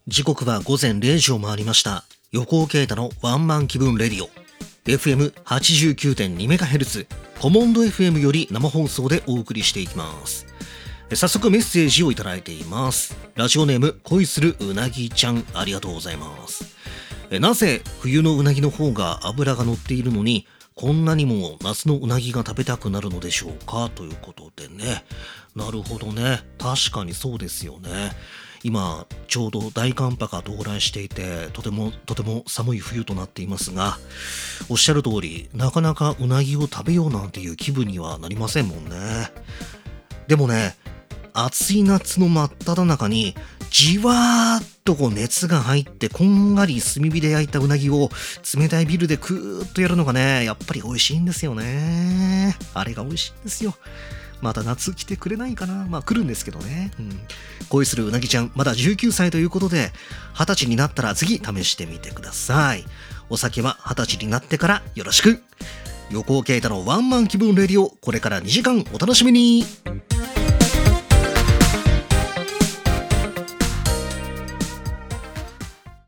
時刻は午前0時を回りました。横尾啓太のワンマン気分レディオ FM89.2MHz コモンド FM より生放送でお送りしていきます。早速メッセージをいただいています。ラジオネーム恋するうなぎちゃん、ありがとうございます。なぜ冬のうなぎの方が脂が乗っているのにこんなにも夏のうなぎが食べたくなるのでしょうか、ということでね。なるほどね、確かにそうですよね。今ちょうど大寒波が到来していて、とても寒い冬となっていますが、おっしゃる通りなかなかうなぎを食べようなんていう気分にはなりませんもんね。でもね、暑い夏の真っ只中にじわーっと熱が入ってこんがり炭火で焼いたうなぎを冷たいビールでクーッとやるのがね、やっぱり美味しいんですよね。あれが美味しいんですよ。また夏来てくれないかな。まあ来るんですけどね。恋するうなぎちゃん、まだ19歳ということで、20歳になったら次試してみてください。お酒は20歳になってからよろしく。横尾啓太のワンマン気分レディオ、これから2時間お楽しみに。